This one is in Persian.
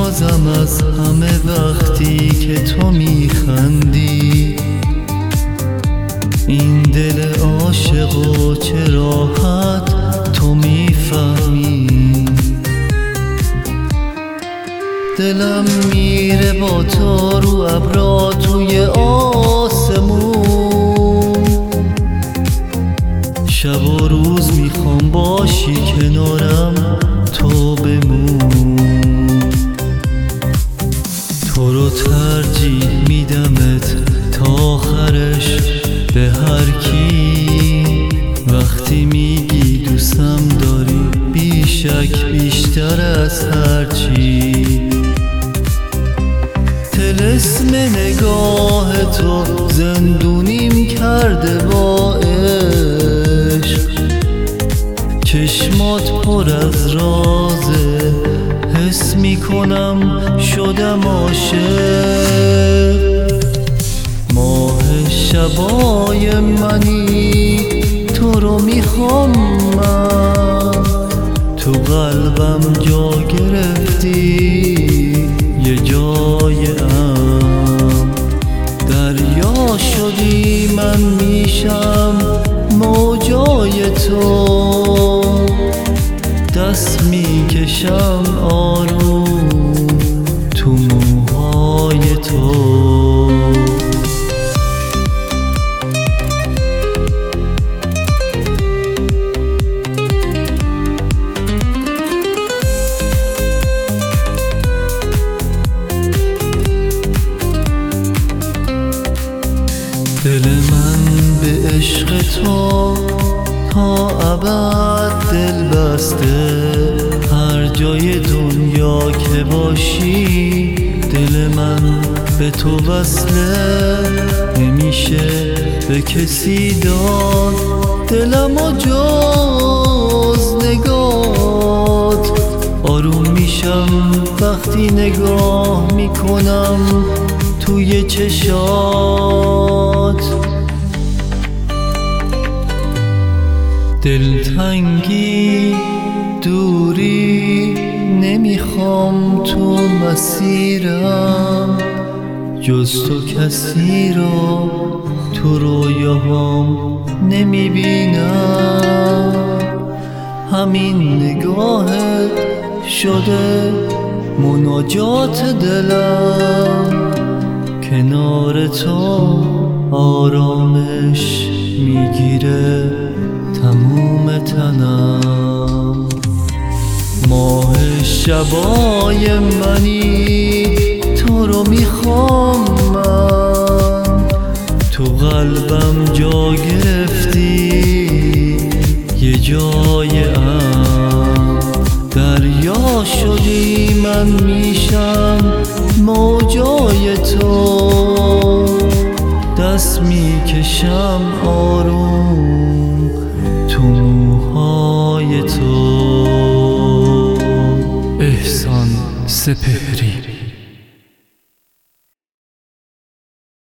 میسازم از همه وقتی که تو میخندی. این دل عاشقو چه راحت تو میفهمی. دلم میره با تو رو ابرا توی آسمون. شب و روز میخوام باشی کنارم تو بمون. تو رو ترجیح میدمت تا آخرش به هر کی. وقتی میگی دوستم داری بیشک بیشتر از هر چی. طلسم نگاه تو زندونیم کرده با عشق. چشمات پر از رازه حس میکنم شدم عاشق. ماه شبای منی تو رو میخوام من. تو قلبم جا گرفتی یه جای ام. دریا شدی من میشم موجای تو. دست میکشم آروم تو موهای تو. دل من به عشق تو تا ابد دل بسته. هر جای دنیا که باشی دل من به تو وصله. نمیشه به کسی داد دلمو جز نگات. آروم میشم وقتی نگاه میکنم توی چشات. دلتنگی دوری نمیخوام تو مسیرم. جز تو کسی رو تو رویاهام نمیبینم. همین نگاهت شده مناجات دلم. کنار تو آرامش میگیره تموم تنم. ماه شبای منی تو رو میخوام من. تو قلبم جا گرفتی یه جای ام. دریا شدی من میشم موجای تو. دست میکشم آروم تو موهای تو. احسان سپهر.